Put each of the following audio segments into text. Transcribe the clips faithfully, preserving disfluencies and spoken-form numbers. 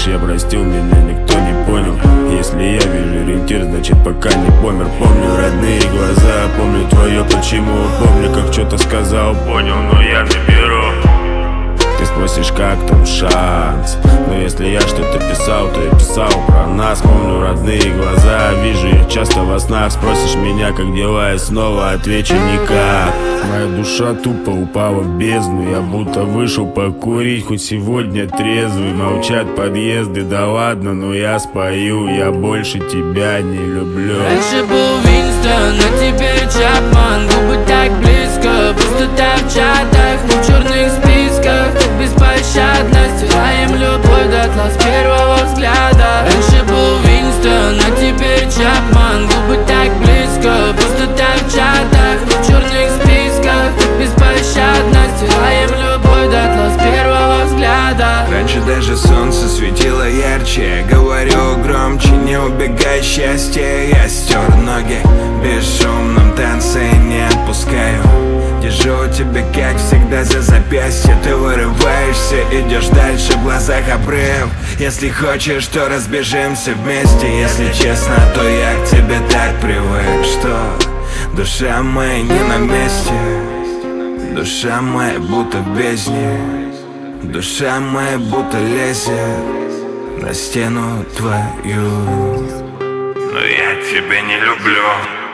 думаешь, я простил, меня никто не понял? Если я вижу ориентир, значит пока не помер. Помню родные глаза, помню твое почему. Помню, как что-то сказал, понял, но я наберу. Ты спросишь, как там шанс? Но если я что-то писал, то я писал про нас. Помню родные глаза, вижу их часто во снах. Спросишь меня, как дела, я снова отвечу никак. Моя душа тупо упала в бездну. Я будто вышел покурить, хоть сегодня трезвый. Молчат подъезды, да ладно, но я спою. Я больше тебя не люблю. Раньше был Винстон, а теперь Чапман. Губы так близко, пустота в чатах, но в черных списках. Беспощадно стираем любовь дотла с первого взгляда. Раньше был Винстон, а теперь Чапман. Губы так близко, пустота в чатах, но в черных списках. Беспощадно стираем любовь дотла с первого взгляда. Раньше даже солнце светило ярче. Говорю громче, не убегай счастье. Я стер ноги в бесшумном танце и не отпускаю. Держу тебя, как всегда, за запястье. Ты вырываешься, идешь дальше, в глазах обрыв. Если хочешь, то разбежимся вместе. Если честно, то я к тебе так привык, что душа моя не на месте. Душа моя будто в бездне. Душа моя будто лезет на стену твою. Но я тебя не люблю.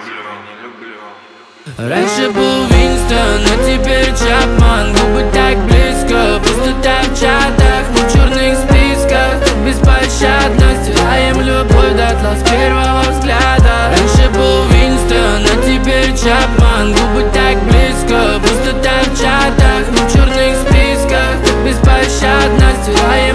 Раньше был Винстон, а теперь Чапман. Губы так близко, пустота в чатах, но в черных списках. Беспощадно стираем любовь дотла с первого взгляда. Раньше был Винстон, а теперь Чапман. Губы так близко, пустота в чатах, но в черных списках. Беспощадно стираем